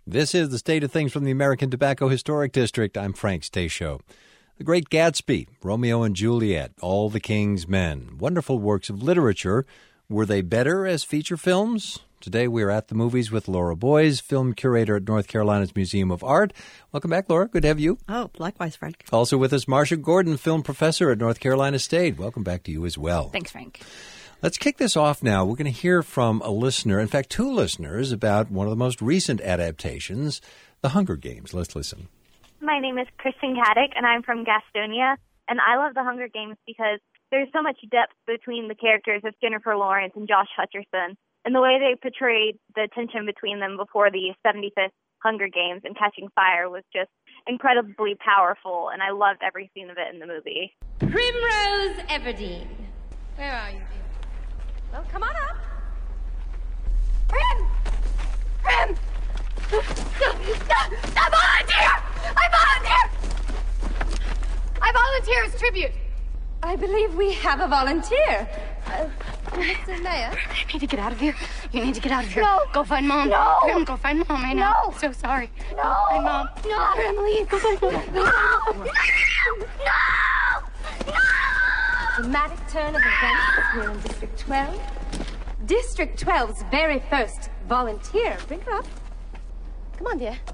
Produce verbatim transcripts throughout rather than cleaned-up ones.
This is the State of Things from the American Tobacco Historic District. I'm Frank Stasio. The Great Gatsby, Romeo and Juliet, All the King's Men, wonderful works of literature. Were they better as feature films? Today we are at the movies with Laura Boyes, film curator at North Carolina's Museum of Art. Welcome back, Laura. Good to have you. Oh, likewise, Frank. Also with us, Marcia Gordon, film professor at North Carolina State. Welcome back to you as well. Thanks, Frank. Let's kick this off now. We're going to hear from a listener, in fact, two listeners, about one of the most recent adaptations, The Hunger Games. Let's listen. My name is Kristen Caddick, and I'm from Gastonia, and I love The Hunger Games because there's so much depth between the characters of Jennifer Lawrence and Josh Hutcherson, and the way they portrayed the tension between them before the seventy-fifth Hunger Games and Catching Fire was just incredibly powerful, and I loved every scene of it in the movie. Primrose Everdeen. Where are you, dear? Well, come on up. Prim! Prim! I volunteer! I volunteer! I volunteer as tribute. I believe we have a volunteer. Uh, Mister Mayor? You need to get out of here. You need to get out of here. No. Go find Mom. No. Prim, go find Mom right now. No. I'm so sorry. No. Go find Mom. No. Prim, leave. Go find Mom. No. No. No. No. Dramatic turn of events. We're in District twelve. District twelve's very first volunteer. Bring her up. Come on, dear.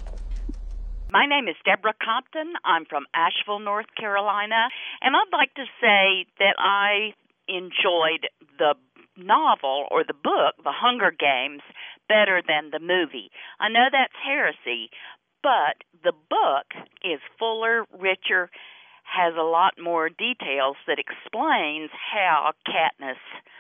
My name is Deborah Compton. I'm from Asheville, North Carolina, and I'd like to say that I enjoyed the novel or the book, The Hunger Games, better than the movie. I know that's heresy, but the book is fuller, richer, has a lot more details that explains how Katniss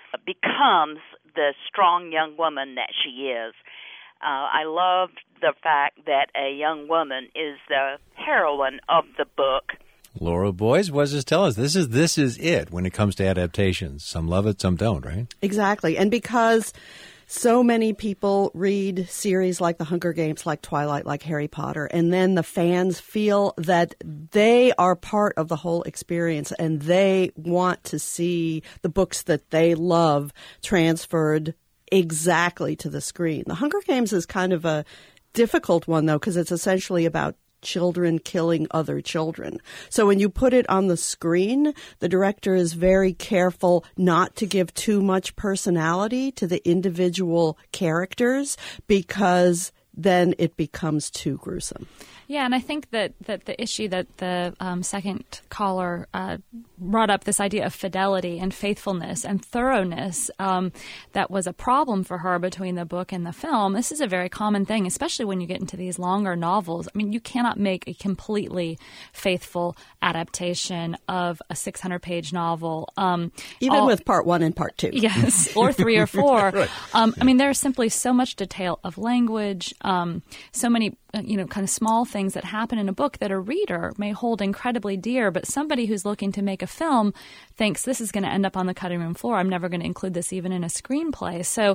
becomes the strong young woman that she is. Uh, I loved the fact that a young woman is the heroine of the book. Laura Boyes, what does this tell us? This is this is it when it comes to adaptations. Some love it, some don't, right? Exactly. And because so many people read series like The Hunger Games, like Twilight, like Harry Potter, and then the fans feel that they are part of the whole experience and they want to see the books that they love transferred exactly to the screen. The Hunger Games is kind of a difficult one, though, because it's essentially about children killing other children. So when you put it on the screen, the director is very careful not to give too much personality to the individual characters because then it becomes too gruesome. Yeah, and I think that, that the issue that the um, second caller uh, brought up, this idea of fidelity and faithfulness and thoroughness, um, that was a problem for her between the book and the film. This is a very common thing, especially when you get into these longer novels. I mean, you cannot make a completely faithful adaptation of a six hundred page novel. Um, Even all, with part one and part two. Yes, or three or four. Right. Um, I mean, there's simply so much detail of language, um, so many you know, kind of small things that happen in a book that a reader may hold incredibly dear, but somebody who's looking to make a film thinks this is going to end up on the cutting room floor. I'm never going to include this even in a screenplay. So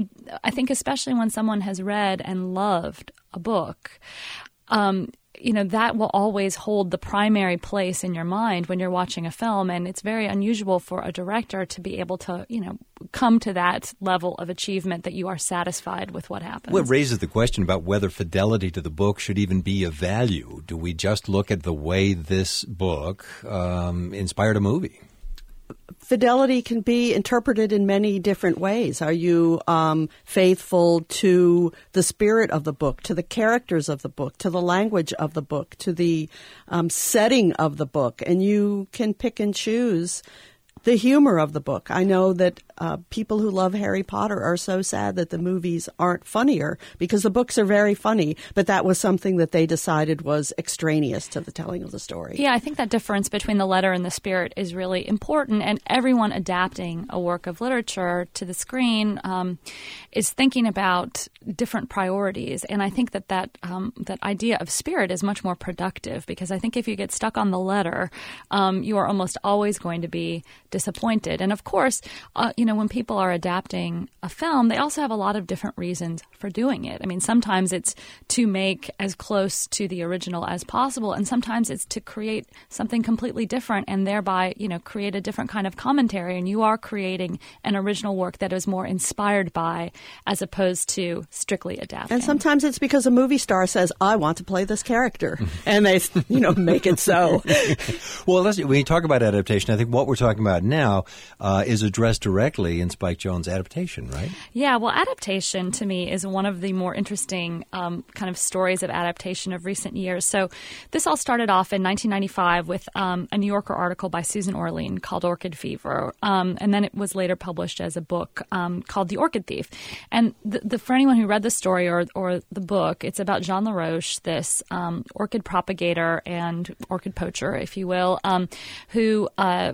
I think especially when someone has read and loved a book, um, you know, that will always hold the primary place in your mind when you're watching a film. And it's very unusual for a director to be able to, you know, come to that level of achievement that you are satisfied with what happens. Well, it raises the question about whether fidelity to the book should even be a value. Do we just look at the way this book um, inspired a movie? Fidelity can be interpreted in many different ways. Are you um, faithful to the spirit of the book, to the characters of the book, to the language of the book, to the um, setting of the book? And you can pick and choose the humor of the book. I know that uh, people who love Harry Potter are so sad that the movies aren't funnier because the books are very funny, but that was something that they decided was extraneous to the telling of the story. Yeah, I think that difference between the letter and the spirit is really important, and everyone adapting a work of literature to the screen um, is thinking about different priorities, and I think that that, um, that idea of spirit is much more productive because I think if you get stuck on the letter, um, you are almost always going to be disappointed. And of course, uh, you know, know, when people are adapting a film, they also have a lot of different reasons for doing it. I mean, sometimes it's to make as close to the original as possible, and sometimes it's to create something completely different and thereby, you know, create a different kind of commentary. And you are creating an original work that is more inspired by, as opposed to strictly adapting. And sometimes it's because a movie star says, I want to play this character, and they, you know, make it so. Well, let's, when you talk about adaptation, I think what we're talking about now uh, is addressed directly in Spike Jonze' adaptation, right? Yeah, well, adaptation to me is one of the more interesting um, kind of stories of adaptation of recent years. So this all started off in nineteen ninety-five with um, a New Yorker article by Susan Orlean called Orchid Fever, um, and then it was later published as a book um, called The Orchid Thief. And the, the, for anyone who read the story or, or the book, it's about Jean LaRoche, this um, orchid propagator and orchid poacher, if you will, um, who uh,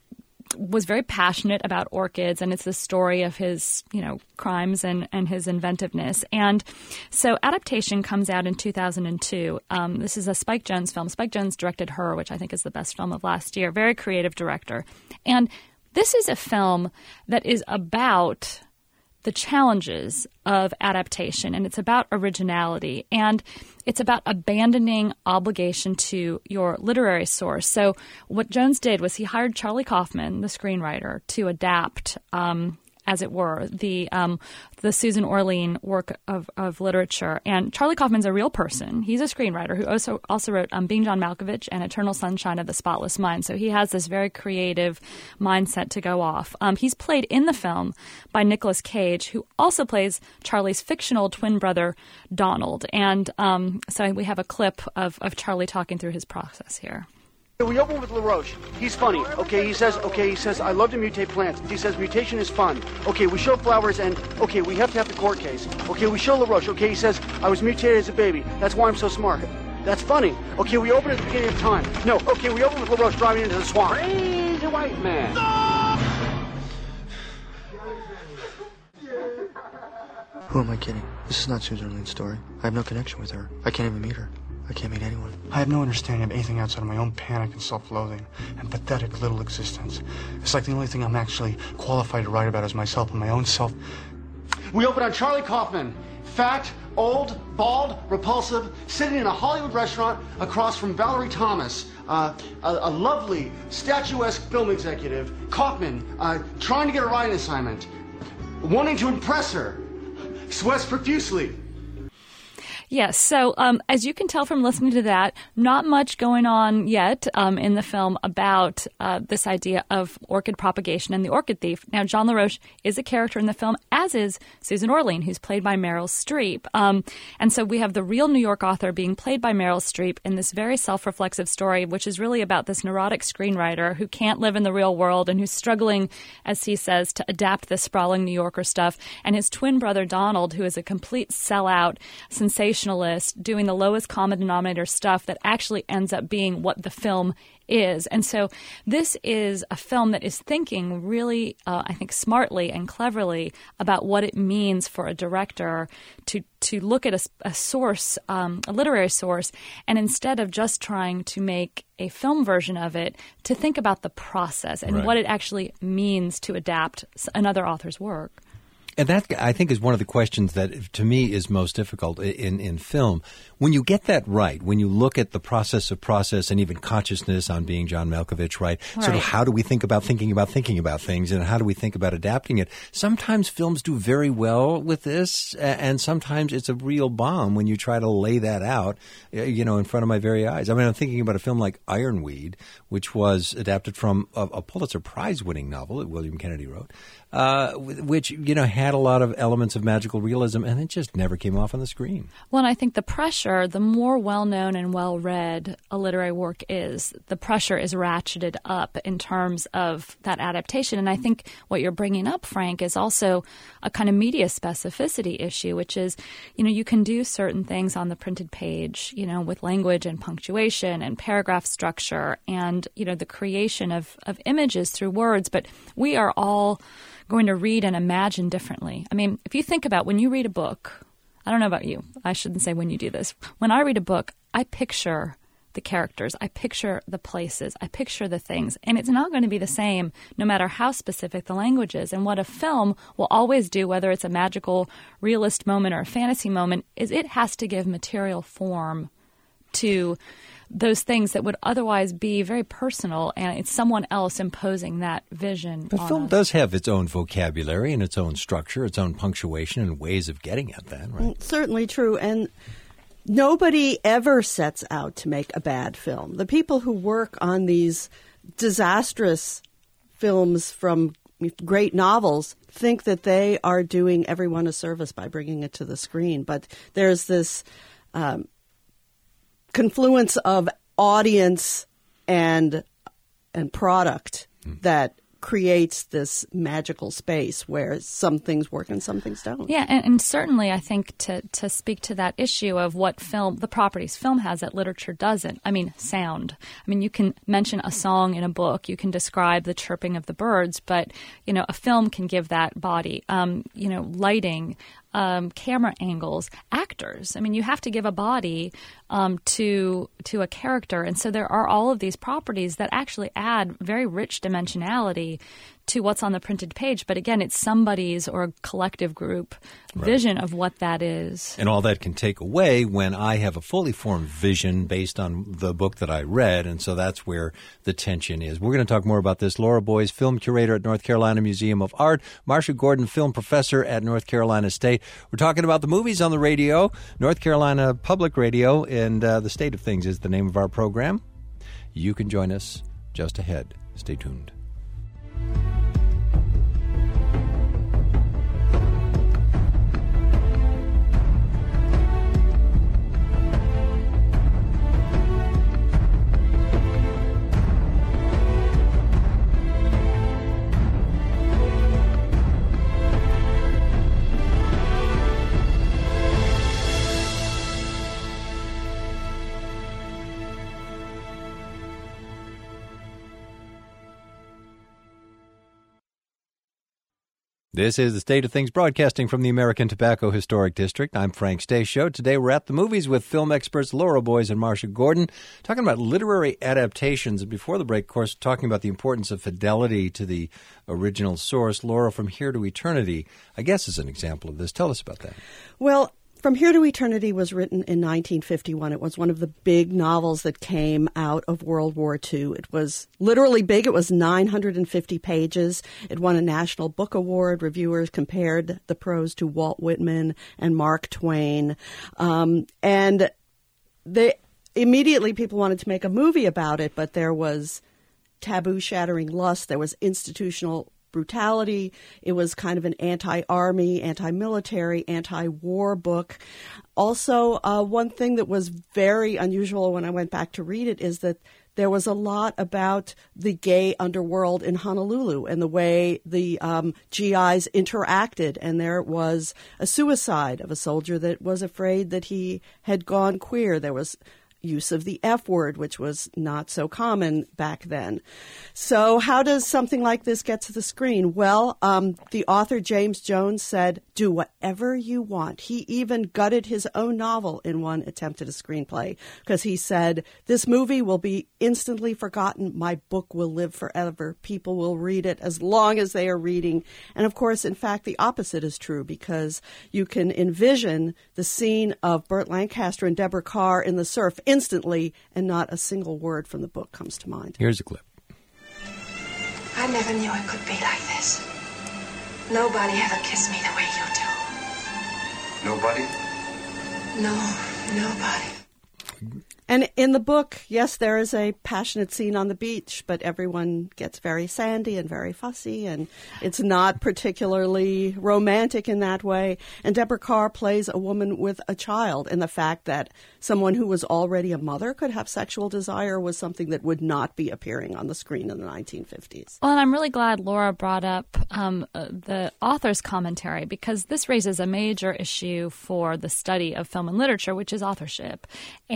was very passionate about orchids, and it's the story of his, you know, crimes and, and his inventiveness. And so adaptation comes out in two thousand two. Um, this is a Spike Jonze film. Spike Jonze directed Her, which I think is the best film of last year. Very creative director. And this is a film that is about the challenges of adaptation, and it's about originality, and it's about abandoning obligation to your literary source. So what Jonze did was he hired Charlie Kaufman, the screenwriter, to adapt, um, as it were, the um, the Susan Orlean work of, of literature. And Charlie Kaufman's a real person. He's a screenwriter who also also wrote um, Being John Malkovich and Eternal Sunshine of the Spotless Mind. So he has this very creative mindset to go off. Um, he's played in the film by Nicolas Cage, who also plays Charlie's fictional twin brother, Donald. And um, so we have a clip of, of Charlie talking through his process here. We open with LaRoche. He's funny. Okay, he says, okay, he says, I love to mutate plants. He says, mutation is fun. Okay, we show flowers and, okay, we have to have the court case. Okay, we show LaRoche. Okay, he says, I was mutated as a baby. That's why I'm so smart. That's funny. Okay, we open at the beginning of time. No, okay, we open with LaRoche driving into the swamp. Crazy white man. Who am I kidding? This is not Susan Orlean's story. I have no connection with her. I can't even meet her. I can't meet anyone. I have no understanding of anything outside of my own panic and self-loathing and pathetic little existence. It's like the only thing I'm actually qualified to write about is myself and my own self. We open on Charlie Kaufman, fat, old, bald, repulsive, sitting in a Hollywood restaurant across from Valerie Thomas, uh, a, a lovely, statuesque film executive. Kaufman, uh, trying to get a writing assignment, wanting to impress her, sweats profusely. Yes. So um, as you can tell from listening to that, not much going on yet um, in the film about uh, this idea of orchid propagation and the orchid thief. Now, Jean LaRoche is a character in the film, as is Susan Orlean, who's played by Meryl Streep. Um, and so we have the real New York author being played by Meryl Streep in this very self-reflexive story, which is really about this neurotic screenwriter who can't live in the real world and who's struggling, as he says, to adapt this sprawling New Yorker stuff. And his twin brother, Donald, who is a complete sellout, sensationalist, doing the lowest common denominator stuff that actually ends up being what the film is. And so this is a film that is thinking really, uh, I think, smartly and cleverly about what it means for a director to to look at a, a source, um, a literary source, and instead of just trying to make a film version of it, to think about the process and right. what it actually means to adapt another author's work. And that, I think, is one of the questions that, to me, is most difficult in, in film. When you get that right, when you look at the process of process and even consciousness on Being John Malkovich, right? right? Sort of how do we think about thinking about thinking about things, and how do we think about adapting it? Sometimes films do very well with this, and sometimes it's a real bomb when you try to lay that out, you know, in front of my very eyes. I mean, I'm thinking about a film like Ironweed, which was adapted from a, a Pulitzer Prize-winning novel that William Kennedy wrote, uh, which, you know, had a lot of elements of magical realism, and it just never came off on the screen. Well, and I think the pressure, the more well-known and well-read a literary work is, the pressure is ratcheted up in terms of that adaptation. And I think what you're bringing up, Frank, is also a kind of media specificity issue, which is, you know, you can do certain things on the printed page, you know, with language and punctuation and paragraph structure and, you know, the creation of, of images through words, but we are all going to read and imagine differently. I mean, if you think about when you read a book, I don't know about you, I shouldn't say when you do this. When I read a book, I picture the characters. I picture the places. I picture the things. And it's not going to be the same no matter how specific the language is. And what a film will always do, whether it's a magical realist moment or a fantasy moment, is it has to give material form to those things that would otherwise be very personal, and it's someone else imposing that vision. But on film us. does have its own vocabulary and its own structure, its own punctuation and ways of getting at that, right? Certainly true. And nobody ever sets out to make a bad film. The people who work on these disastrous films from great novels think that they are doing everyone a service by bringing it to the screen. But there's this um, confluence of audience and and product mm. that creates this magical space where some things work and some things don't. Yeah, and, and certainly I think to, to speak to that issue of what film, the properties film has that literature doesn't. I mean, sound. I mean, you can mention a song in a book, you can describe the chirping of the birds, but, you know, a film can give that body. Um, you know, lighting, um, camera angles, actors. I mean, you have to give a body um, to to a character. And so there are all of these properties that actually add very rich dimensionality to what's on the printed page. But again, it's somebody's or a collective group right. vision of what that is. And all that can take away when I have a fully formed vision based on the book that I read. And so that's where the tension is. We're going to talk more about this. Laura Boyes, film curator at North Carolina Museum of Art. Marcia Gordon, film professor at North Carolina State. We're talking about the movies on the radio, North Carolina Public Radio, and uh, The State of Things is the name of our program. You can join us just ahead. Stay tuned. This is The State of Things, broadcasting from the American Tobacco Historic District. I'm Frank Stasio. Today we're at the movies with film experts Laura Boyes and Marcia Gordon, talking about literary adaptations. And before the break, of course, talking about the importance of fidelity to the original source. Laura, From Here to Eternity, I guess, is an example of this. Tell us about that. Well, From Here to Eternity was written in nineteen fifty-one. It was one of the big novels that came out of World War Two. It was literally big. It was nine hundred fifty pages. It won a National Book Award. Reviewers compared the prose to Walt Whitman and Mark Twain. Um, and they immediately people wanted to make a movie about it, but there was taboo-shattering lust. There was institutional brutality. It was kind of an anti-army, anti-military, anti-war book. Also, uh, one thing that was very unusual when I went back to read it is that there was a lot about the gay underworld in Honolulu and the way the um, G Is interacted. And there was a suicide of a soldier that was afraid that he had gone queer. There was use of the F word, which was not so common back then. So how does something like this get to the screen? Well, um, the author, James Jones, said, do whatever you want. He even gutted his own novel in one attempt at a screenplay because he said, this movie will be instantly forgotten. My book will live forever. People will read it as long as they are reading. And of course, in fact, the opposite is true because you can envision the scene of Burt Lancaster and Deborah Carr in the surf instantly, and not a single word from the book comes to mind. Here's a clip. I never knew it could be like this. Nobody ever kissed me the way you do. Nobody? No, nobody. And in the book, yes, there is a passionate scene on the beach, but everyone gets very sandy and very fussy, and it's not particularly romantic in that way. And Deborah Carr plays a woman with a child, and the fact that someone who was already a mother could have sexual desire was something that would not be appearing on the screen in the nineteen fifties. Well, and I'm really glad Laura brought up um, uh, the author's commentary, because this raises a major issue for the study of film and literature, which is authorship. And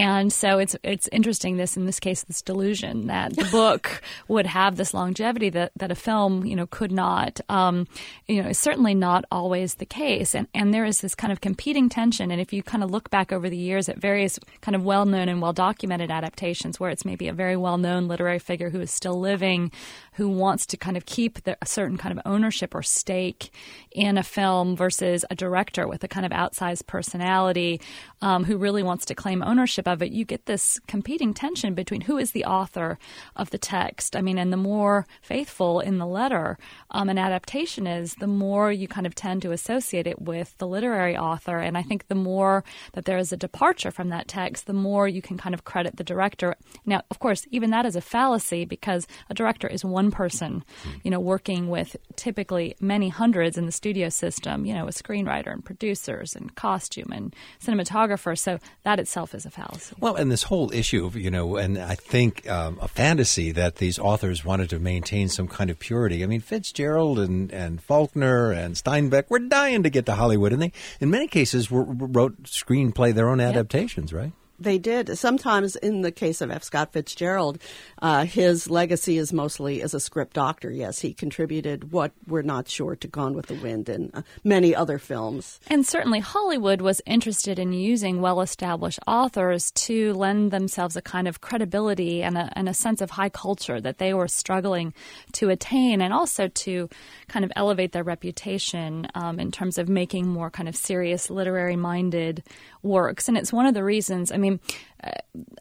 And so it's it's interesting, this, in this case, this delusion that the book would have this longevity that, that a film, you know, could not. Um, you know, it's certainly not always the case. And, and there is this kind of competing tension. And if you kind of look back over the years at various kind of well-known and well-documented adaptations where it's maybe a very well-known literary figure who is still living, who wants to kind of keep the, a certain kind of ownership or stake in a film versus a director with a kind of outsized personality um, who really wants to claim ownership of it, you get this competing tension between who is the author of the text. I mean, and the more faithful in the letter um, an adaptation is, the more you kind of tend to associate it with the literary author. And I think the more that there is a departure from that text, the more you can kind of credit the director. Now, of course, even that is a fallacy because a director is one person, you know, working with typically many hundreds in the studio system, you know, a screenwriter and producers and costume and cinematographer. So that itself is a fallacy. Well, and this whole issue of, you know, and I think um, a fantasy that these authors wanted to maintain some kind of purity. I mean, Fitzgerald and, and Faulkner and Steinbeck were dying to get to Hollywood, and they, in many cases, were, wrote screenplay, their own adaptations, yep. right? They did. Sometimes, in the case of F. Scott Fitzgerald, uh, his legacy is mostly as a script doctor. Yes, he contributed what we're not sure to Gone with the Wind and uh, many other films. And certainly Hollywood was interested in using well-established authors to lend themselves a kind of credibility and a, and a sense of high culture that they were struggling to attain, and also to kind of elevate their reputation um, in terms of making more kind of serious literary-minded works. And it's one of the reasons, I mean, Uh,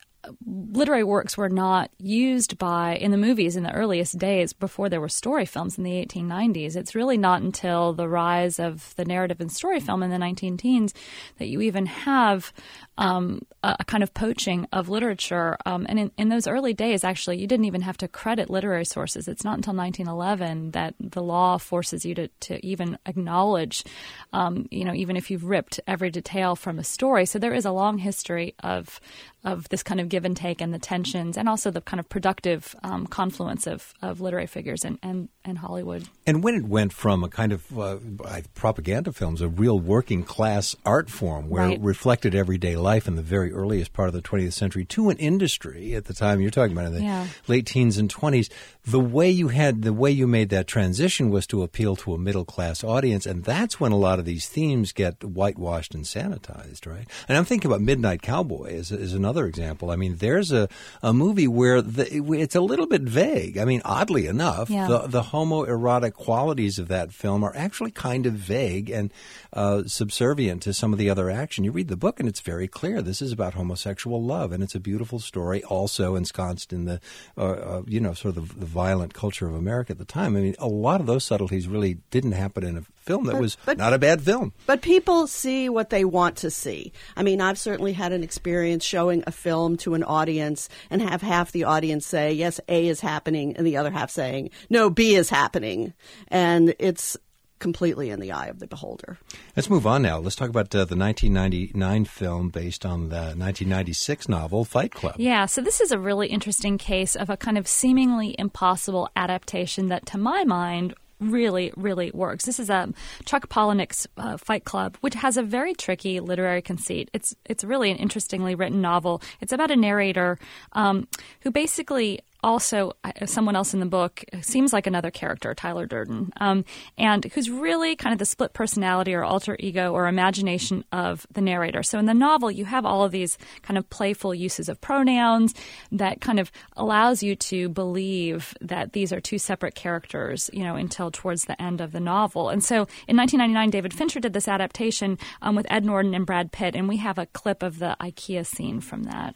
literary works were not used by in the movies in the earliest days before there were story films in the eighteen nineties. It's really not until the rise of the narrative and story film in the nineteen teens that you even have um, a, a kind of poaching of literature. Um, and in, in those early days, actually, you didn't even have to credit literary sources. It's not until nineteen eleven that the law forces you to, to even acknowledge, um, you know, even if you've ripped every detail from a story. So there is a long history of of this kind of give and take and the tensions, and also the kind of productive um, confluence of, of literary figures and, and, and Hollywood. And when it went from a kind of uh, propaganda films, a real working class art form where right. it reflected everyday life in the very earliest part of the twentieth century, to an industry at the time you're talking about in the yeah. late teens and twenties, the way you had, the way you made that transition was to appeal to a middle class audience, and that's when a lot of these themes get whitewashed and sanitized, right? And I'm thinking about Midnight Cowboy as, as another example. I mean, there's a, a movie where the, it's a little bit vague. I mean, oddly enough, yeah. the, the homoerotic qualities of that film are actually kind of vague and uh, subservient to some of the other action. You read the book and it's very clear. This is about homosexual love, and it's a beautiful story, also ensconced in the, uh, uh, you know, sort of the violent culture of America at the time. I mean, a lot of those subtleties really didn't happen in a film that but, was but, not a bad film. But people see what they want to see. I mean, I've certainly had an experience showing a film to an audience and have half the audience say, yes, A is happening, and the other half saying, no, B is happening. And it's completely in the eye of the beholder. Let's move on now. Let's talk about uh, the nineteen ninety-nine film based on the nineteen ninety-six novel Fight Club. Yeah, so this is a really interesting case of a kind of seemingly impossible adaptation that, to my mind, really, really works. This is a Chuck Palahniuk's uh, Fight Club, which has a very tricky literary conceit. It's it's really an interestingly written novel. It's about a narrator um, who basically also, uh, someone else in the book seems like another character, Tyler Durden, um, and who's really kind of the split personality or alter ego or imagination of the narrator. So in the novel, you have all of these kind of playful uses of pronouns that kind of allows you to believe that these are two separate characters, you know, until towards the end of the novel. And so in nineteen ninety-nine, David Fincher did this adaptation um, with Ed Norton and Brad Pitt, and we have a clip of the IKEA scene from that.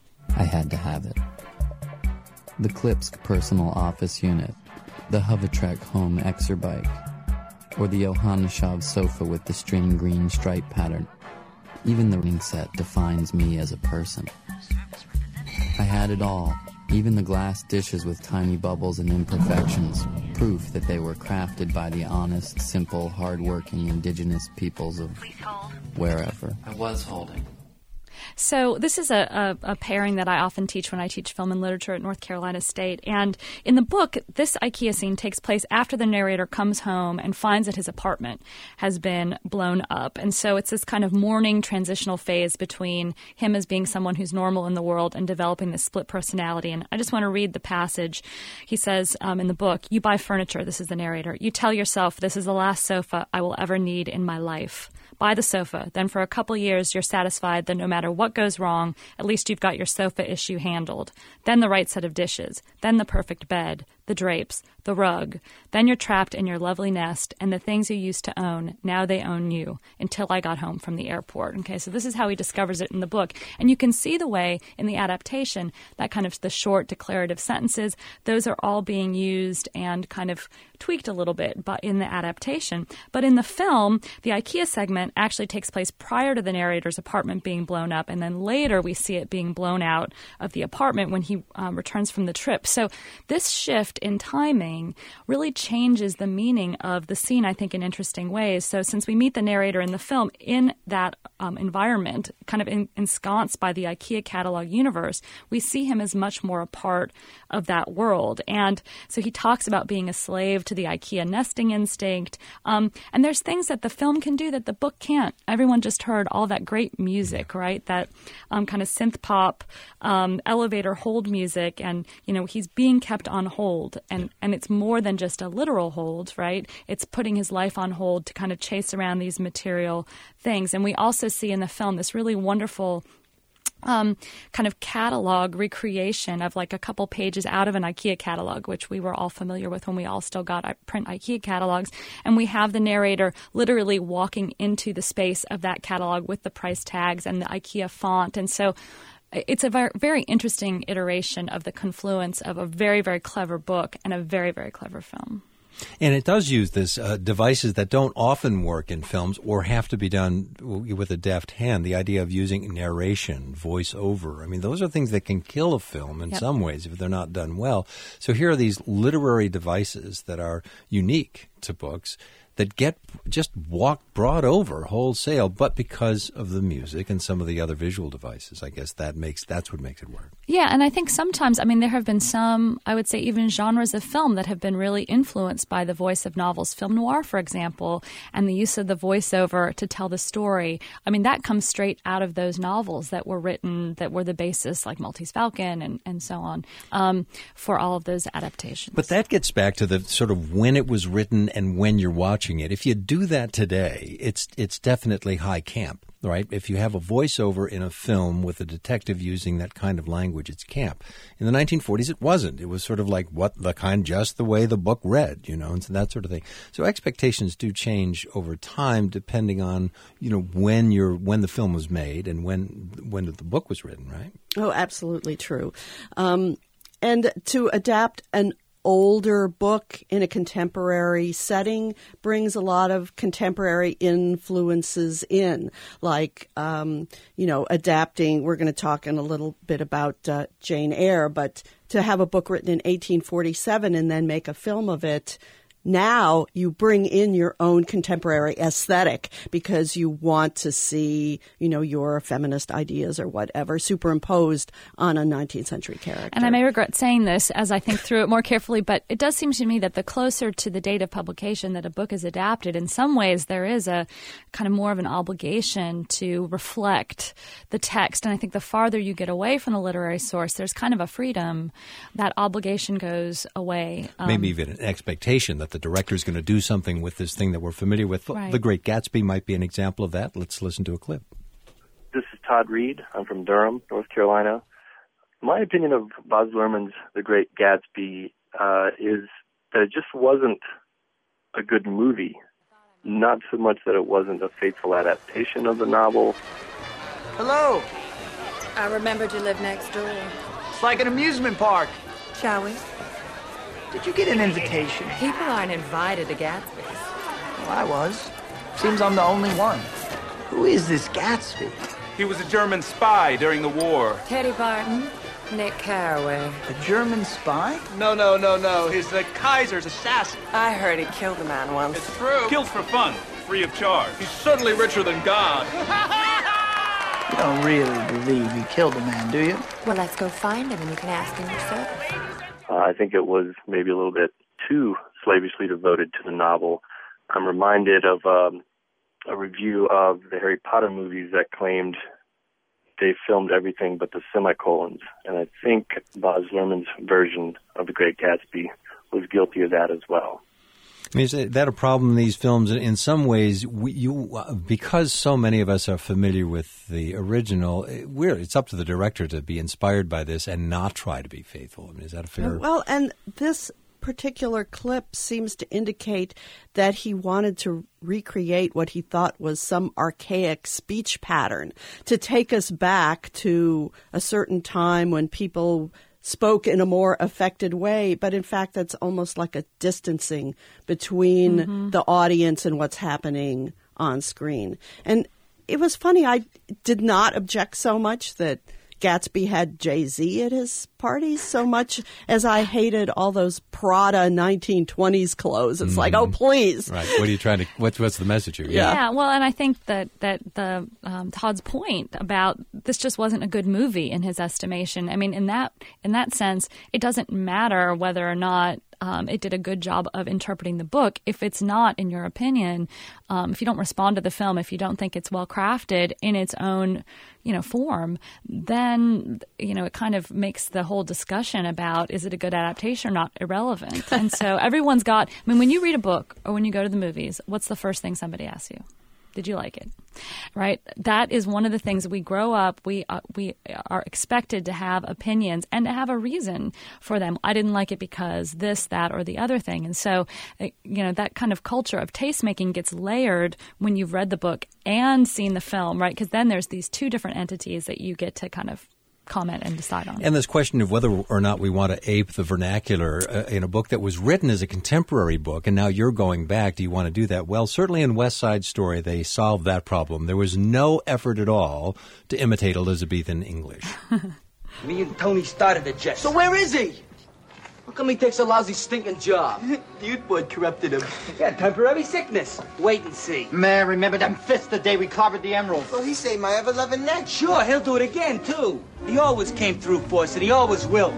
I had to have it. The Klipsk personal office unit, the Hovatrek home Exerbike, or the Yohanneshov's sofa with the string green stripe pattern. Even the ring set defines me as a person. I had it all, even the glass dishes with tiny bubbles and imperfections, proof that they were crafted by the honest, simple, hard-working indigenous peoples of wherever. I was holding. So this is a, a, a pairing that I often teach when I teach film and literature at North Carolina State. And in the book, this IKEA scene takes place after the narrator comes home and finds that his apartment has been blown up. And so it's this kind of mourning transitional phase between him as being someone who's normal in the world and developing this split personality. And I just want to read the passage. He says um, in the book, "You buy furniture," this is the narrator. "You tell yourself, this is the last sofa I will ever need in my life. Buy the sofa. Then for a couple years, you're satisfied that no matter what goes wrong, at least you've got your sofa issue handled. Then the right set of dishes. Then the perfect bed, the drapes, the rug. Then you're trapped in your lovely nest, and the things you used to own, now they own you, until I got home from the airport." Okay, so this is how he discovers it in the book. And you can see the way in the adaptation that kind of the short declarative sentences, those are all being used and kind of tweaked a little bit but in the adaptation. But in the film, the IKEA segment actually takes place prior to the narrator's apartment being blown up, and then later we see it being blown out of the apartment when he um, returns from the trip. So this shift in timing really changes the meaning of the scene, I think, in interesting ways. So since we meet the narrator in the film in that um, environment, kind of in, ensconced by the IKEA catalog universe, we see him as much more a part of that world. And so he talks about being a slave to the IKEA nesting instinct. Um, and there's things that the film can do that the book can't. Everyone just heard all that great music, right? That um, kind of synth pop, um, elevator hold music. And, you know, he's being kept on hold. And, and it's more than just a literal hold, right? It's putting his life on hold to kind of chase around these material things. And we also see in the film this really wonderful Um, kind of catalog recreation of like a couple pages out of an IKEA catalog, which we were all familiar with when we all still got print IKEA catalogs. And we have the narrator literally walking into the space of that catalog with the price tags and the IKEA font. And so it's a very, very interesting iteration of the confluence of a very, very clever book and a very, very clever film. And it does use this uh, devices that don't often work in films or have to be done w- with a deft hand. The idea of using narration, voiceover. I mean, those are things that can kill a film in Yep. some ways if they're not done well. So here are these literary devices that are unique to books that get just walk brought over wholesale, but because of the music and some of the other visual devices, I guess that makes that's what makes it work. Yeah, and I think sometimes, I mean, there have been some, I would say, even genres of film that have been really influenced by the voice of novels. Film noir, for example, and the use of the voiceover to tell the story. I mean, that comes straight out of those novels that were written, that were the basis, like Maltese Falcon and, and so on, um, for all of those adaptations. But that gets back to the sort of when it was written and when you're watching it. If you do that today, it's it's definitely high camp, right? If you have a voiceover in a film with a detective using that kind of language, it's camp. In the nineteen forties, it wasn't. It was sort of like what the kind, just the way the book read, you know, and so that sort of thing. So expectations do change over time depending on, you know, when you're when the film was made and when when the book was written, right? Oh, absolutely true. Um, and to adapt an older book in a contemporary setting brings a lot of contemporary influences in, like, um, you know, adapting. We're going to talk in a little bit about uh, Jane Eyre, but to have a book written in eighteen forty-seven and then make a film of it, now you bring in your own contemporary aesthetic because you want to see, you know, your feminist ideas or whatever superimposed on a nineteenth century character. And I may regret saying this as I think through it more carefully, but it does seem to me that the closer to the date of publication that a book is adapted, in some ways there is a kind of more of an obligation to reflect the text. And I think the farther you get away from the literary source, there's kind of a freedom. That obligation goes away. Um, Maybe even an expectation that the director is going to do something with this thing that we're familiar with. Right. The Great Gatsby might be an example of that. Let's listen to a clip. This is Todd Reed. I'm from Durham, North Carolina. My opinion of Baz Luhrmann's The Great Gatsby uh, is that it just wasn't a good movie. Not so much that it wasn't a faithful adaptation of the novel. Hello. I remembered you lived next door. It's like an amusement park. Shall we? Did you get an invitation? People aren't invited to Gatsby's. Well, I was. Seems I'm the only one. Who is this Gatsby? He was a German spy during the war. Teddy Barton, Nick Carraway. A German spy? No, no, no, no. He's the Kaiser's assassin. I heard he killed a man once. It's true. Killed for fun, free of charge. He's certainly richer than God. You don't really believe he killed the man, do you? Well, let's go find him and you can ask him yourself. Uh, I think it was maybe a little bit too slavishly devoted to the novel. I'm reminded of um, a review of the Harry Potter movies that claimed they filmed everything but the semicolons. And I think Baz Luhrmann's version of The Great Gatsby was guilty of that as well. I mean, is that a problem in these films? In some ways, we, you because so many of us are familiar with the original, we're, it's up to the director to be inspired by this and not try to be faithful. I mean, is that a fair... Well, and this particular clip seems to indicate that he wanted to recreate what he thought was some archaic speech pattern, to take us back to a certain time when people spoke in a more affected way, but in fact that's almost like a distancing between mm-hmm. the audience and what's happening on screen. And it was funny, I did not object so much that Gatsby had Jay-Z at his parties so much as I hated all those Prada nineteen twenties clothes. It's mm-hmm. like, oh, please. Right. What are you trying to, what's, what's the message here? Yeah. yeah. Well, and I think that, that the um, Todd's point about this just wasn't a good movie in his estimation. I mean, in that in that sense, it doesn't matter whether or not Um, it did a good job of interpreting the book. If it's not, in your opinion, um, if you don't respond to the film, if you don't think it's well crafted in its own, you know, form, then, you know, it kind of makes the whole discussion about is it a good adaptation or not irrelevant. And so everyone's got, I mean, when you read a book or when you go to the movies, what's the first thing somebody asks you? Did you like it? Right? That is one of the things that we grow up, we uh, we are expected to have opinions and to have a reason for them. I didn't like it because this, that, or the other thing. And so, uh, you know, that kind of culture of taste making gets layered when you've read the book and seen the film, right? Because then there's these two different entities that you get to kind of comment and decide on. And this question of whether or not we want to ape the vernacular uh, in a book that was written as a contemporary book, and now you're going back, do you want to do that? Well, certainly in West Side Story, they solved that problem. There was no effort at all to imitate Elizabethan English. Me and Tony started the jet. So where is he? How come he takes a lousy stinking job? The youth board corrupted him. Yeah, temporary sickness. Wait and see. Man, remember them fists the day we clobbered the emeralds? Well, he saved my ever-loving neck. Sure, he'll do it again, too. He always came through for us, and he always will.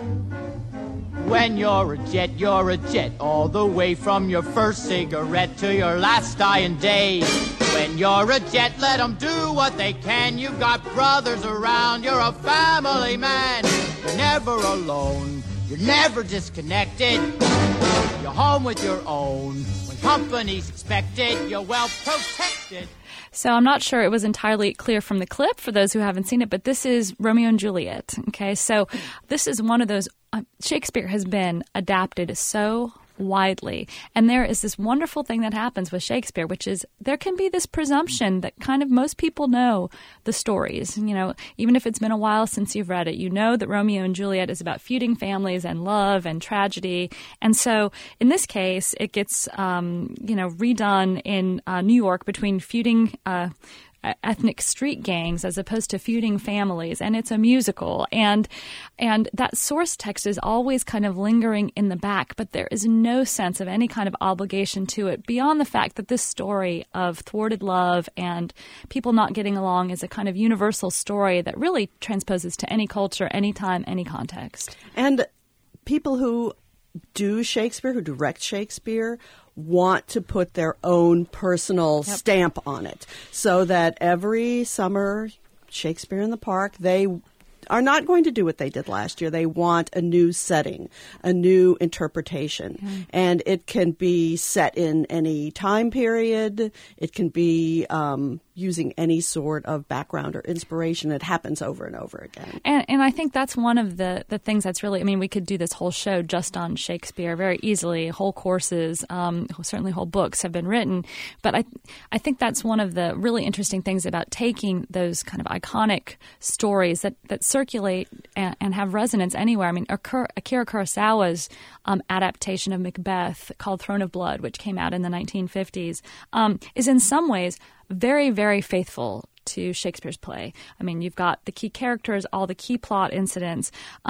When you're a jet, you're a jet, all the way from your first cigarette to your last dying day. When you're a jet, let them do what they can. You've got brothers around, you're a family man. You're never alone. You're never disconnected. You're home with your own. When company's expected, you're well protected. So I'm not sure it was entirely clear from the clip for those who haven't seen it, but this is Romeo and Juliet. Okay, so this is one of those, uh, Shakespeare has been adapted so widely. And there is this wonderful thing that happens with Shakespeare, which is there can be this presumption that kind of most people know the stories. You know, even if it's been a while since you've read it, you know that Romeo and Juliet is about feuding families and love and tragedy. And so in this case, it gets, um, you know, redone in uh, New York between feuding uh ethnic street gangs as opposed to feuding families, and it's a musical, and and that source text is always kind of lingering in the back, but there is no sense of any kind of obligation to it beyond the fact that this story of thwarted love and people not getting along is a kind of universal story that really transposes to any culture, any time, any context. And people who do Shakespeare, who direct Shakespeare, want to put their own personal yep. stamp on it, so that every summer, Shakespeare in the Park, they are not going to do what they did last year. They want a new setting, a new interpretation. Mm. And it can be set in any time period. It can be um, using any sort of background or inspiration. It happens over and over again. And and I think that's one of the, the things that's really, I mean, we could do this whole show just on Shakespeare very easily. Whole courses, um, certainly whole books have been written. But I I think that's one of the really interesting things about taking those kind of iconic stories that, that circulate and, and have resonance anywhere. I mean, Akira Kurosawa's um, adaptation of Macbeth called Throne of Blood, which came out in the nineteen fifties, um, is in some ways very, very faithful to Shakespeare's play. I mean, you've got the key characters, all the key plot incidents, um,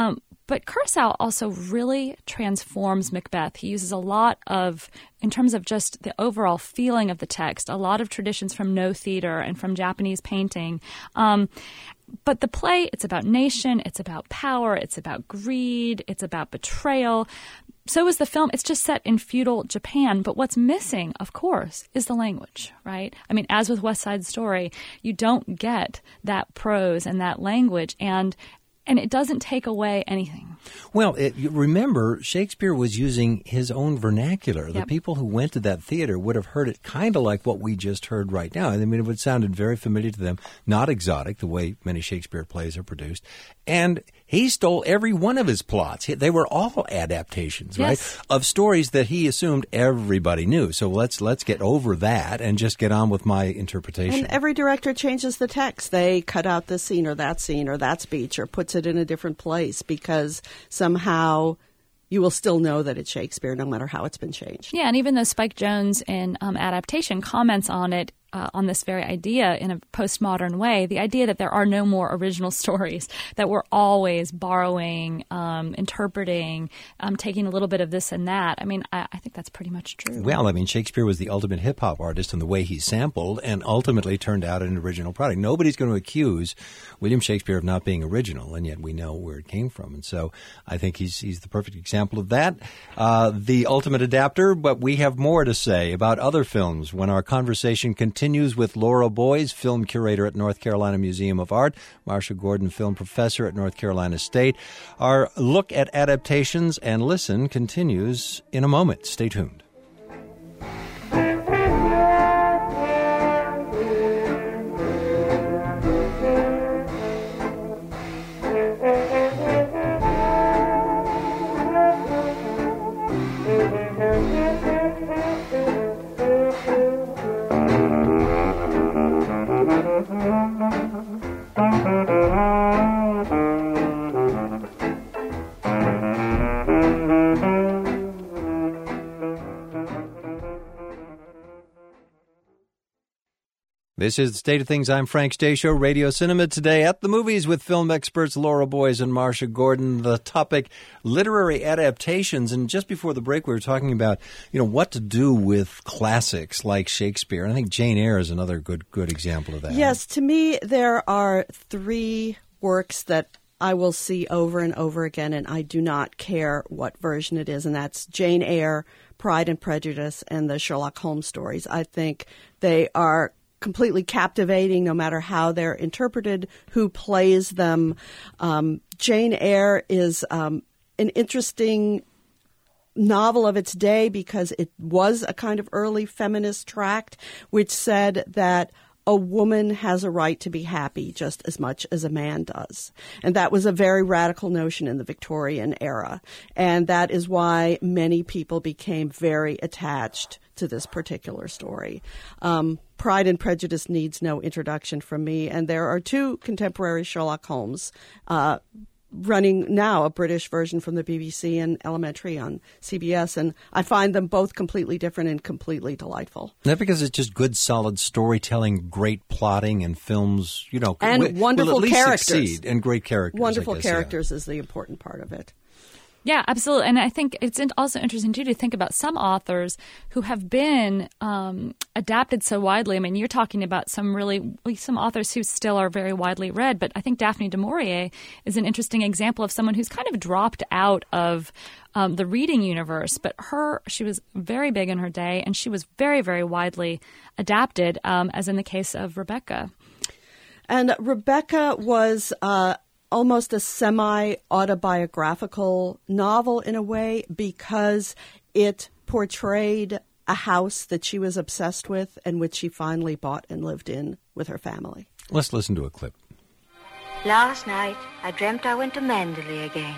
But Kurosawa also really transforms Macbeth. He uses a lot of, in terms of just the overall feeling of the text, a lot of traditions from Noh theater and from Japanese painting. Um, but the play, it's about nation, it's about power, it's about greed, it's about betrayal. So is the film. It's just set in feudal Japan. But what's missing, of course, is the language, right? I mean, as with West Side Story, you don't get that prose and that language, and and it doesn't take away anything. Well, it, you remember, Shakespeare was using his own vernacular. Yep. The people who went to that theater would have heard it kind of like what we just heard right now. I mean, it would have sounded very familiar to them, not exotic, the way many Shakespeare plays are produced. And he stole every one of his plots. They were all adaptations, yes. right, of stories that he assumed everybody knew. So let's let's get over that and just get on with my interpretation. And every director changes the text. They cut out this scene or that scene or that speech or puts it in a different place because somehow you will still know that it's Shakespeare no matter how it's been changed. Yeah, and even though Spike Jonze in um, Adaptation comments on it, Uh, on this very idea in a postmodern way, the idea that there are no more original stories, that we're always borrowing, um, interpreting, um, taking a little bit of this and that. I mean, I, I think that's pretty much true. Well, I mean, Shakespeare was the ultimate hip-hop artist in the way he sampled and ultimately turned out an original product. Nobody's going to accuse William Shakespeare of not being original, and yet we know where it came from. And so I think he's he's the perfect example of that. Uh, the ultimate adapter, but we have more to say about other films when our conversation continues. Continues with Laura Boyes, film curator at North Carolina Museum of Art, Marcia Gordon, film professor at North Carolina State. Our look at adaptations and listen continues in a moment. Stay tuned. This is the State of Things. I'm Frank Stasio, Radio Cinema today at the movies with film experts Laura Boyes and Marcia Gordon. The topic, literary adaptations. And just before the break, we were talking about, you know, what to do with classics like Shakespeare. And I think Jane Eyre is another good good example of that. Yes, to me, there are three works that I will see over and over again, and I do not care what version it is, and that's Jane Eyre, Pride and Prejudice, and the Sherlock Holmes stories. I think they are completely captivating no matter how they're interpreted, who plays them. Um, Jane Eyre is um, an interesting novel of its day because it was a kind of early feminist tract which said that a woman has a right to be happy just as much as a man does. And that was a very radical notion in the Victorian era. And that is why many people became very attached to this particular story. Um, Pride and Prejudice needs no introduction from me. And there are two contemporary Sherlock Holmes uh running now, a British version from the B B C and Elementary on C B S, and I find them both completely different and completely delightful. Not because it's just good, solid storytelling, great plotting, and films, you know, and will, wonderful will at least characters, succeed, and great characters. Wonderful I guess, characters yeah. is the important part of it. Yeah, absolutely. And I think it's also interesting, too, to think about some authors who have been um, adapted so widely. I mean, you're talking about some really, some authors who still are very widely read, but I think Daphne du Maurier is an interesting example of someone who's kind of dropped out of um, the reading universe. But her, she was very big in her day, and she was very, very widely adapted, um, as in the case of Rebecca. And Rebecca was Uh, almost a semi-autobiographical novel in a way because it portrayed a house that she was obsessed with and which she finally bought and lived in with her family. Let's listen to a clip. Last night, I dreamt I went to Manderley again.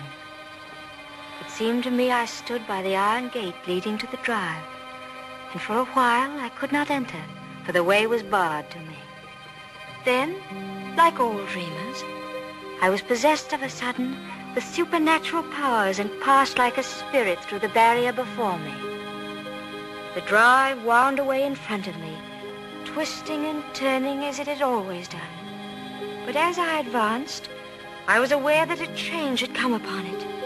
It seemed to me I stood by the iron gate leading to the drive, and for a while I could not enter, for the way was barred to me. Then, like all dreamers, I was possessed of a sudden with supernatural powers and passed like a spirit through the barrier before me. The drive wound away in front of me, twisting and turning as it had always done. But as I advanced, I was aware that a change had come upon it.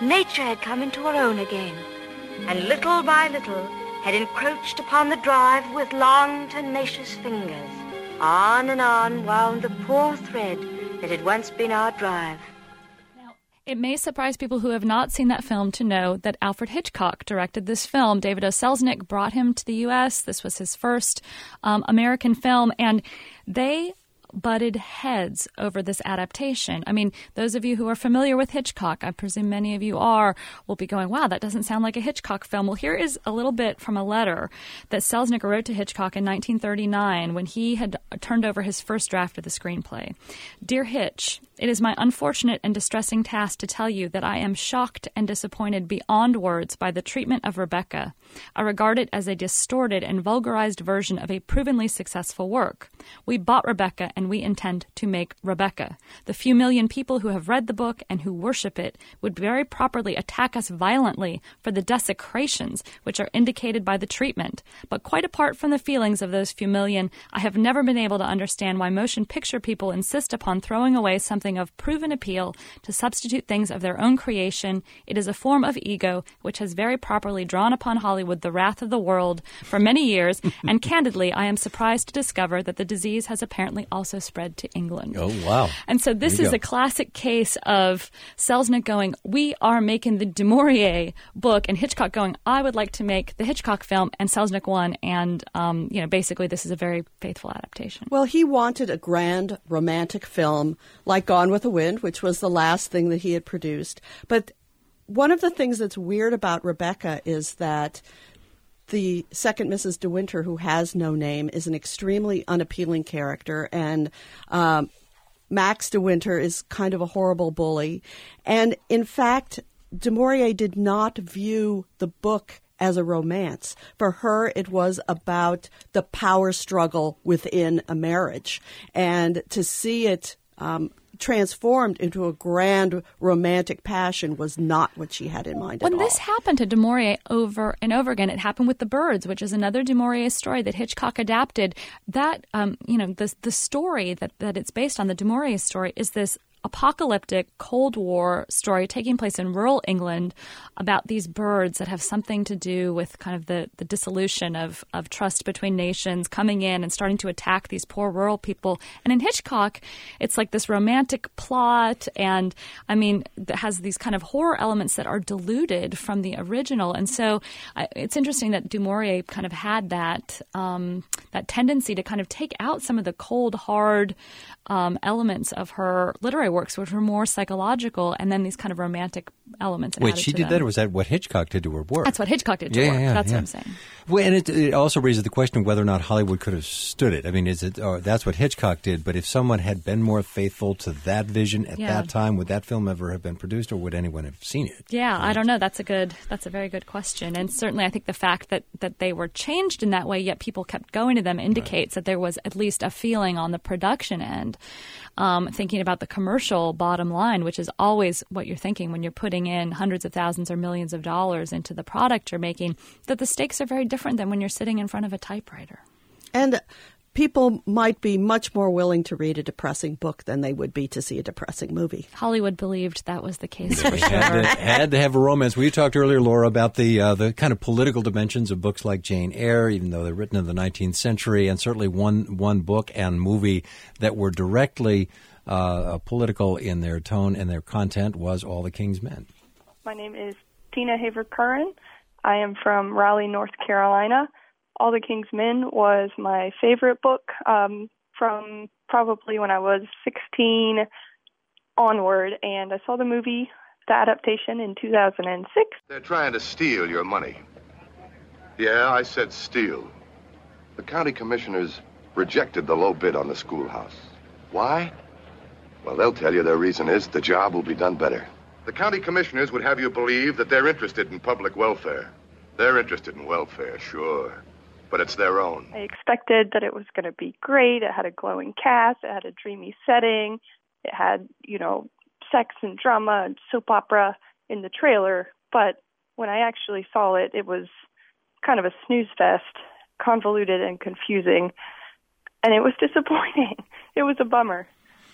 nature had come into her own again, and little by little had encroached upon the drive with long, tenacious fingers. On and on wound the poor thread that had once been our drive. It may surprise people who have not seen that film to know that Alfred Hitchcock directed this film. David O. Selznick brought him to the U S. This was his first um, American film, and they butted heads over this adaptation. I mean, those of you who are familiar with Hitchcock, I presume many of you are, will be going, wow, that doesn't sound like a Hitchcock film. Well, here is a little bit from a letter that Selznick wrote to Hitchcock in nineteen thirty-nine when he had turned over his first draft of the screenplay. Dear Hitch, it is my unfortunate and distressing task to tell you that I am shocked and disappointed beyond words by the treatment of Rebecca. I regard it as a distorted and vulgarized version of a provenly successful work. We bought Rebecca and we intend to make Rebecca. The few million people who have read the book and who worship it would very properly attack us violently for the desecrations which are indicated by the treatment. But quite apart from the feelings of those few million, I have never been able to understand why motion picture people insist upon throwing away something of proven appeal to substitute things of their own creation. It is a form of ego which has very properly drawn upon Hollywood the wrath of the world for many years, and candidly, I am surprised to discover that the disease has apparently also spread to England. Oh, wow. And so this is go. a classic case of Selznick going, we are making the Du Maurier book, and Hitchcock going, I would like to make the Hitchcock film, and Selznick won, and um, you know, basically this is a very faithful adaptation. Well, he wanted a grand romantic film like Gone with the Wind, which was the last thing that he had produced. But one of the things that's weird about Rebecca is that the second Missus De Winter, who has no name, is an extremely unappealing character, and um, Max De Winter is kind of a horrible bully. And in fact, Du Maurier did not view the book as a romance. For her, it was about the power struggle within a marriage. And to see it um, transformed into a grand romantic passion was not what she had in mind when at all. This happened to Du Maurier over and over again. It happened with The Birds, which is another Du Maurier story that Hitchcock adapted. That, um, you know, the, the story that, that it's based on, the Du Maurier story, is this apocalyptic Cold War story taking place in rural England about these birds that have something to do with kind of the, the dissolution of, of trust between nations coming in and starting to attack these poor rural people. And in Hitchcock, it's like this romantic plot, and I mean, it has these kind of horror elements that are diluted from the original. And so uh, it's interesting that Du Maurier kind of had that um, that tendency to kind of take out some of the cold, hard um, elements of her literary works, which were more psychological, and then these kind of romantic elements. Wait, she did them. that, or was that what Hitchcock did to her work? That's what Hitchcock did to yeah, her work. Yeah, that's yeah. what I'm saying. Well, and it, it also raises the question of whether or not Hollywood could have stood it. I mean, is it? Or that's what Hitchcock did. But if someone had been more faithful to that vision at yeah. that time, would that film ever have been produced, or would anyone have seen it? Yeah, right? I don't know. That's a good. That's a very good question. And certainly, I think the fact that that they were changed in that way, yet people kept going to them, indicates right. that there was at least a feeling on the production end. Um, thinking about the commercial bottom line, which is always what you're thinking when you're putting in hundreds of thousands or millions of dollars into the product you're making, that the stakes are very different than when you're sitting in front of a typewriter. And people might be much more willing to read a depressing book than they would be to see a depressing movie. Hollywood believed that was the case for sure. had, to, had to have a romance. We talked earlier, Laura, about the uh, the kind of political dimensions of books like Jane Eyre, even though they're written in the nineteenth century, and certainly one one book and movie that were directly uh, political in their tone and their content was All the King's Men. My name is Tina Haver-Curran. I am from Raleigh, North Carolina. All the King's Men was my favorite book um, from probably when I was sixteen onward, and I saw the movie, the adaptation, in two thousand six. They're trying to steal your money. Yeah, I said steal. The county commissioners rejected the low bid on the schoolhouse. Why? Well, they'll tell you their reason is the job will be done better. The county commissioners would have you believe that they're interested in public welfare. They're interested in welfare, sure, but it's their own. I expected that it was going to be great. It had a glowing cast. It had a dreamy setting. It had, you know, sex and drama and soap opera in the trailer. But when I actually saw it, it was kind of a snooze fest, convoluted and confusing. And it was disappointing. It was a bummer.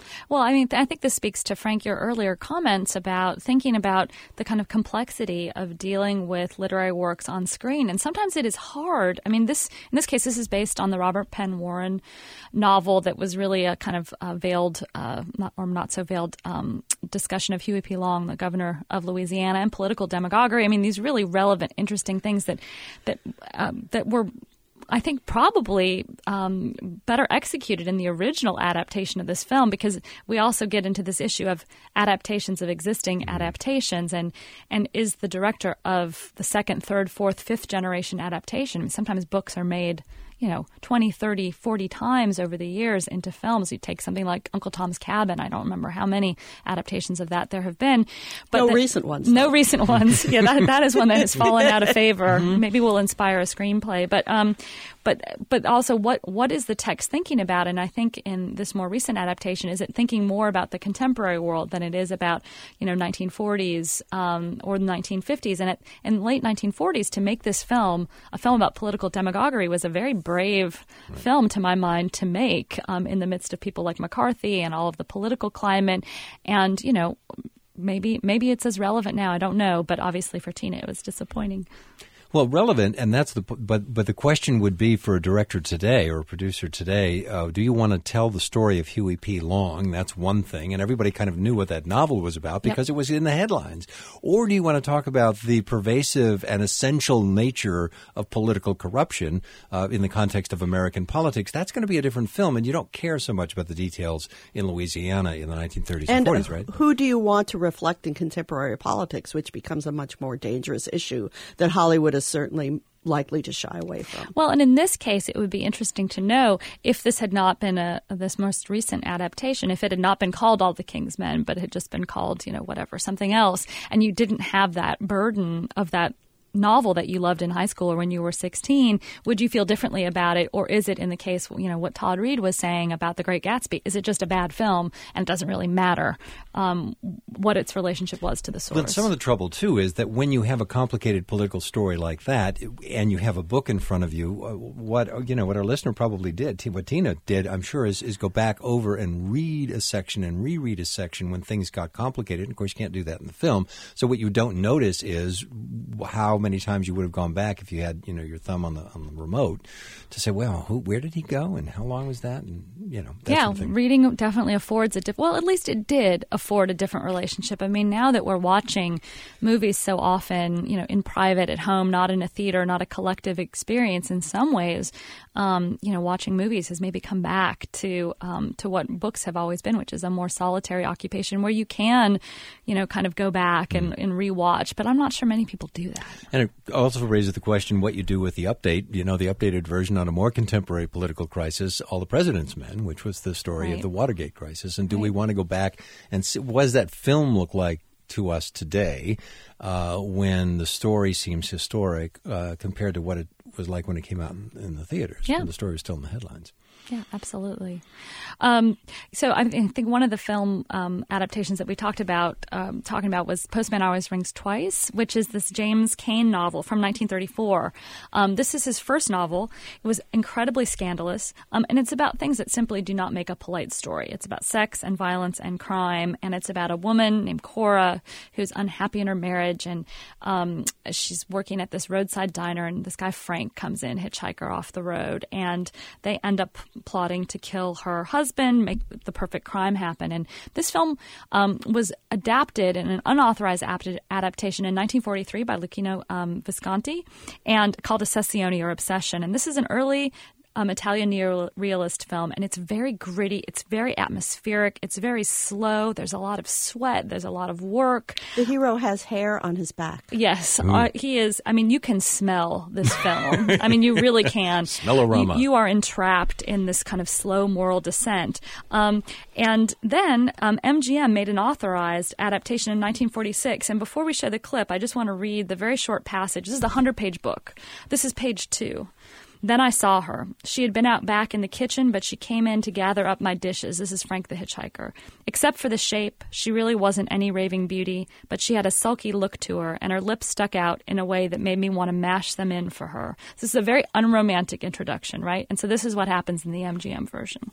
Well, I mean, I think this speaks to, Frank, your earlier comments about thinking about the kind of complexity of dealing with literary works on screen. And sometimes it is hard. I mean, this in this case, this is based on the Robert Penn Warren novel that was really a kind of uh, veiled, uh, not, or not so veiled, um, discussion of Huey P. Long, the governor of Louisiana, and political demagoguery. I mean, these really relevant, interesting things that that um, that were, I think, probably um, better executed in the original adaptation of this film, because we also get into this issue of adaptations of existing adaptations, and and is the director of the second, third, fourth, fifth generation adaptation. I mean, sometimes books are made, you know, twenty, thirty, forty times over the years into films. You take something like Uncle Tom's Cabin. I don't remember how many adaptations of that there have been. But no the, recent ones. No recent ones. Yeah, that that is one that has fallen out of favor. Mm-hmm. Maybe will inspire a screenplay. But um, but but also, what what is the text thinking about? And I think in this more recent adaptation, is it thinking more about the contemporary world than it is about, you know, nineteen forties um, or the nineteen fifties? And it, in the late nineteen forties, to make this film, a film about political demagoguery, was a very brave right. film, to my mind, to make um, in the midst of people like McCarthy and all of the political climate. And, you know, maybe maybe it's as relevant now. I don't know. But obviously for Tina, it was disappointing. Well, relevant, and that's the but but the question would be for a director today or a producer today: uh, do you want to tell the story of Huey P. Long? That's one thing, and everybody kind of knew what that novel was about because yep. it was in the headlines. Or do you want to talk about the pervasive and essential nature of political corruption uh, in the context of American politics? That's going to be a different film, and you don't care so much about the details in Louisiana in the nineteen thirties and, and forties, right? Who do you want to reflect in contemporary politics, which becomes a much more dangerous issue that Hollywood is certainly likely to shy away from. Well, and in this case, it would be interesting to know if this had not been a this most recent adaptation, if it had not been called All the King's Men, but it had just been called, you know, whatever, something else, and you didn't have that burden of that novel that you loved in high school or when you were sixteen, would you feel differently about it? Or is it in the case, you know, what Todd Reed was saying about The Great Gatsby? Is it just a bad film and it doesn't really matter um, what its relationship was to the source? But some of the trouble, too, is that when you have a complicated political story like that and you have a book in front of you, uh, what, you know, what our listener probably did, what Tina did, I'm sure, is, is go back over and read a section and reread a section when things got complicated. And of course, you can't do that in the film. So what you don't notice is how many times you would have gone back if you had, you know, your thumb on the on the remote to say, well, who, where did he go and how long was that? And, you know, that yeah, sort of thing. Reading definitely affords a different, well, at least it did afford a different relationship. I mean, now that we're watching movies so often, you know, in private, at home, not in a theater, not a collective experience, in some ways, um, you know, watching movies has maybe come back to um, to what books have always been, which is a more solitary occupation where you can, you know, kind of go back and, mm. and rewatch. But I'm not sure many people do that. And it also raises the question what you do with the update, you know, the updated version on a more contemporary political crisis, All the President's Men, which was the story right. of the Watergate crisis. And do right. we want to go back and see, what does that film look like to us today uh, when the story seems historic uh, compared to what it was like when it came out in, in the theaters, yeah. when the story was still in the headlines? Yeah, absolutely. Um, so I think one of the film um, adaptations that we talked about, um, talking about was Postman Always Rings Twice, which is this James Cain novel from nineteen thirty-four. Um, this is his first novel. It was incredibly scandalous, um, and it's about things that simply do not make a polite story. It's about sex and violence and crime, and it's about a woman named Cora who's unhappy in her marriage, and um, she's working at this roadside diner, and this guy Frank comes in, hitchhiker off the road, and they end up plotting to kill her husband, make the perfect crime happen. And this film um, was adapted in an unauthorized apt- adaptation in nineteen forty-three by Luchino um, Visconti and called Ossessione or Obsession. And this is an early Um, Italian neorealist film, and it's very gritty. It's very atmospheric. It's very slow. There's a lot of sweat. There's a lot of work. The hero has hair on his back. Yes, uh, he is. I mean, you can smell this film. I mean, you really can. Smell-o-rama. You, you are entrapped in this kind of slow moral descent. Um, and then um, M G M made an authorized adaptation in nineteen forty-six. And before we show the clip, I just want to read the very short passage. This is a hundred-page book. This is page two. Then I saw her. She had been out back in the kitchen, but she came in to gather up my dishes. This is Frank the Hitchhiker. Except for the shape, she really wasn't any raving beauty, but she had a sulky look to her, and her lips stuck out in a way that made me want to mash them in for her. This is a very unromantic introduction, right? And so this is what happens in the M G M version.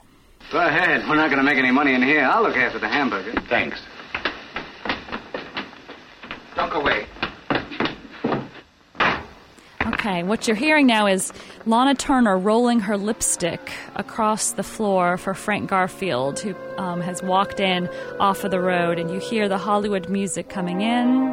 Go ahead. We're not going to make any money in here. I'll look after the hamburger. Thanks. Don't go away. Okay, what you're hearing now is Lana Turner rolling her lipstick across the floor for Frank Garfield, who um, has walked in off of the road, and you hear the Hollywood music coming in.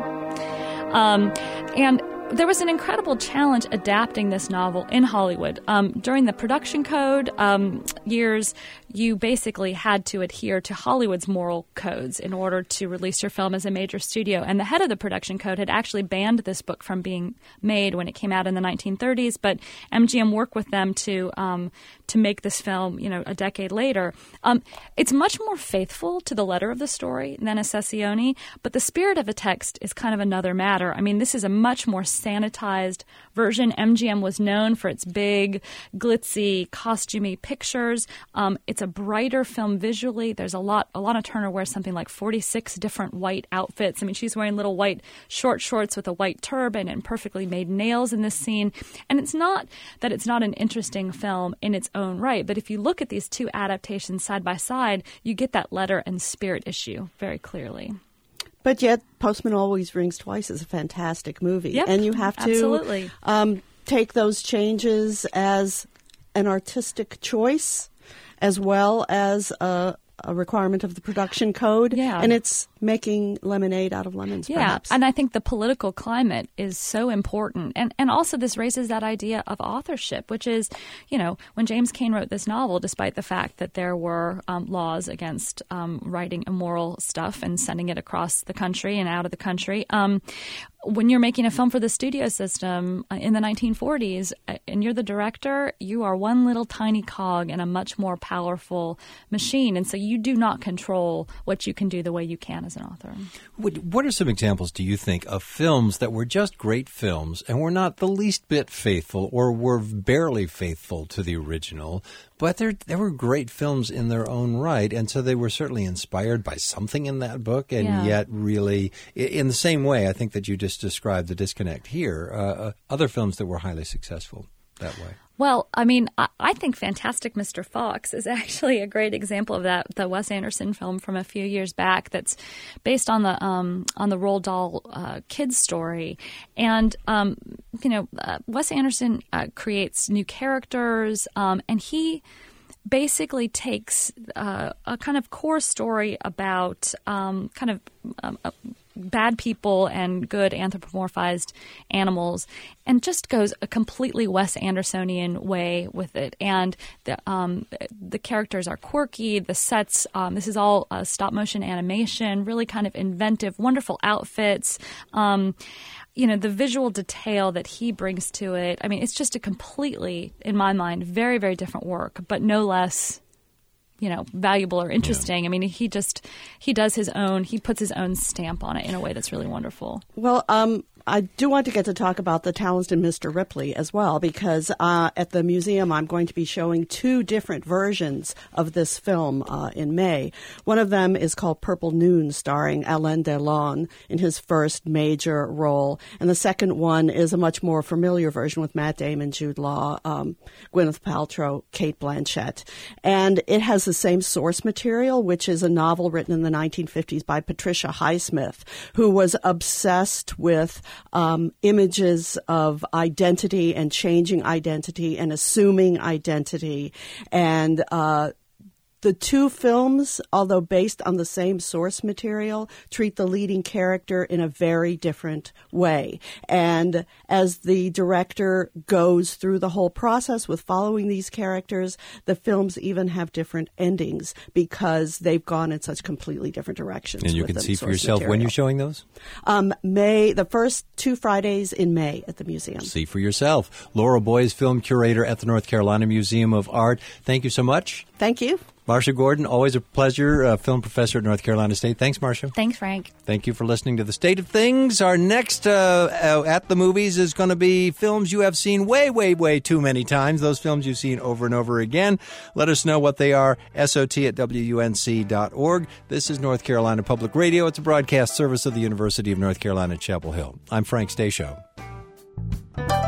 Um, and there was an incredible challenge adapting this novel in Hollywood. Um, during the production code um, years, you basically had to adhere to Hollywood's moral codes in order to release your film as a major studio. And the head of the production code had actually banned this book from being made when it came out in the nineteen thirties. But M G M worked with them to um, to make this film, you know, a decade later. Um, it's much more faithful to the letter of the story than a Sessione, but the spirit of the text is kind of another matter. I mean, this is a much more sanitized version. M G M was known for its big, glitzy, costumey pictures. Um, it's a brighter film visually. There's a lot. Alana Turner wears something like forty-six different white outfits. I mean, she's wearing little white short shorts with a white turban and perfectly made nails in this scene. And it's not that it's not an interesting film in its own right, but if you look at these two adaptations side by side, you get that letter and spirit issue very clearly. But yet, Postman Always Rings Twice is a fantastic movie. Yep, and you have to absolutely. Um, take those changes as an artistic choice as well as a, a requirement of the production code. Yeah. And it's making lemonade out of lemons, yeah, perhaps. And I think the political climate is so important. And and also this raises that idea of authorship, which is, you know, when James Cain wrote this novel, despite the fact that there were um, laws against um, writing immoral stuff and sending it across the country and out of the country, um, when you're making a film for the studio system in the nineteen forties and you're the director, you are one little tiny cog in a much more powerful machine. And so you do not control what you can do the way you can as an author. What are some examples, do you think, of films that were just great films and were not the least bit faithful or were barely faithful to the original, but they were great films in their own right, and so they were certainly inspired by something in that book, and yeah. yet really, in the same way, I think that you just described the disconnect here, uh, other films that were highly successful that way. Well, I mean, I, I think Fantastic Mister Fox is actually a great example of that. The Wes Anderson film from a few years back that's based on the um, on the Roald Dahl uh, kids story, and um, you know, uh, Wes Anderson uh, creates new characters, um, and he basically takes uh, a kind of core story about um, kind of um, uh, bad people and good anthropomorphized animals, and just goes a completely Wes Andersonian way with it. And the um, the characters are quirky. The sets, um, this is all uh, stop motion animation, really kind of inventive, wonderful outfits. Um, you know, the visual detail that he brings to it. I mean, it's just a completely, in my mind, very, very different work, but no less, you know, valuable or interesting. Yeah. I mean, he just, he does his own, he puts his own stamp on it in a way that's really wonderful. Well, um, I do want to get to talk about The Talented Mister Ripley as well, because uh, at the museum I'm going to be showing two different versions of this film uh, in May. One of them is called Purple Noon, starring Alain Delon in his first major role. And the second one is a much more familiar version with Matt Damon, Jude Law, um, Gwyneth Paltrow, Cate Blanchett. And it has the same source material, which is a novel written in the nineteen fifties by Patricia Highsmith, who was obsessed with Um, images of identity and changing identity and assuming identity. And uh, the two films, although based on the same source material, treat the leading character in a very different way. And as the director goes through the whole process with following these characters, the films even have different endings because they've gone in such completely different directions. And you can see for yourself material. when you're showing those? Um, May, the first two Fridays in May at the museum. See for yourself. Laura Boyes, film curator at the North Carolina Museum of Art. Thank you so much. Thank you. Marcia Gordon, always a pleasure, uh, film professor at North Carolina State. Thanks, Marcia. Thanks, Frank. Thank you for listening to The State of Things. Our next uh, uh, At the Movies is going to be films you have seen way, way, way too many times. Those films you've seen over and over again. Let us know what they are. S O T at W U N C dot org. This is North Carolina Public Radio. It's a broadcast service of the University of North Carolina at Chapel Hill. I'm Frank Stashow.